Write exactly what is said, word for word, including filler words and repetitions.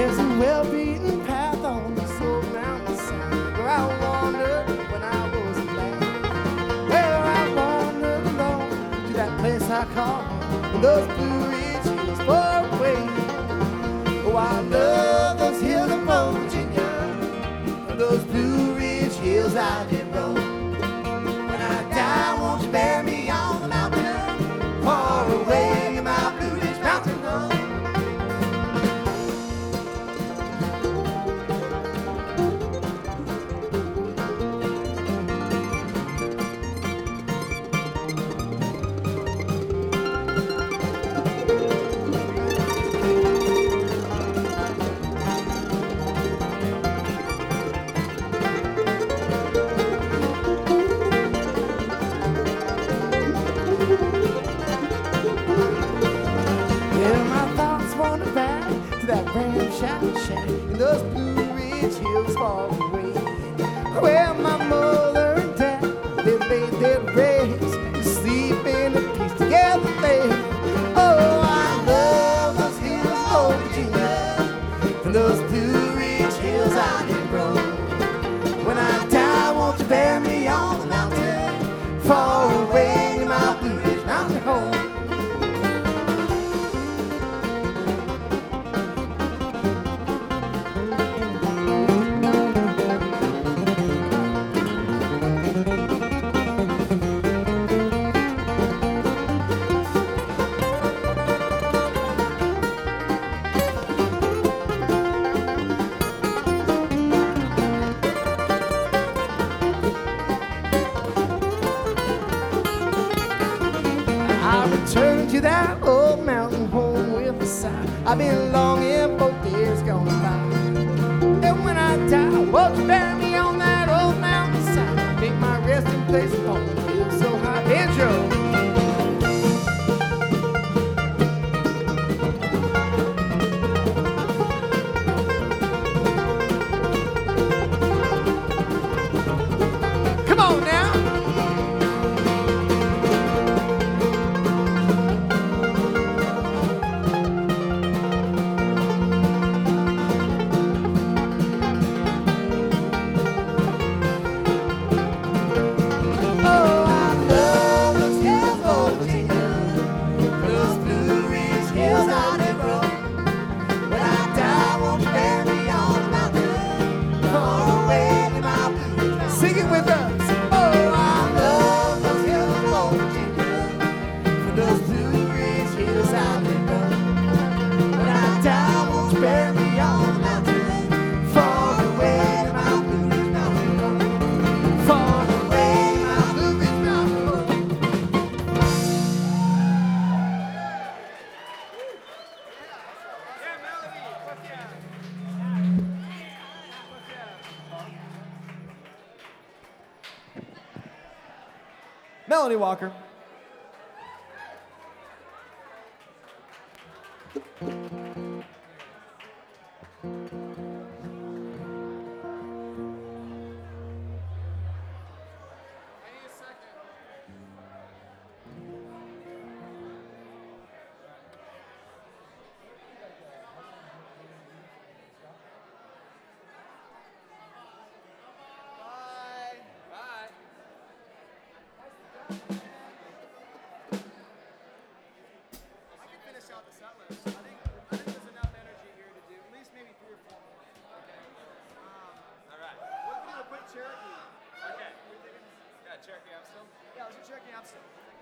There's a well-beaten path on this old mountainside where I wandered when I was a lad. Where I wandered alone to that place I call home, those Blue Ridge Hills far away. Oh, I love those hills of old Virginia, those Blue Ridge Hills I did roam. When I die, won't you bury me on the mountain far away in my Blue Ridge mountain home? Shack, shack, in those Blue Ridge Hills far away, where my mother and dad, they laid their rest to sleep in a peace together there. Oh, I love those hills of old Virginia, and those Blue Ridge Hills I did roam. When I die, won't you bury me on the mountain far away in my Blue Ridge mountain home? That old mountain home with a sigh. I've been longing for years gone by. And when I die, won't you bury me on that old mountainside? Make my resting place upon the hill so high. Intro. Melanie Walker. Cherokee. Okay. Yeah, Cherokee Amstel? Yeah, let's do Cherokee Amstel.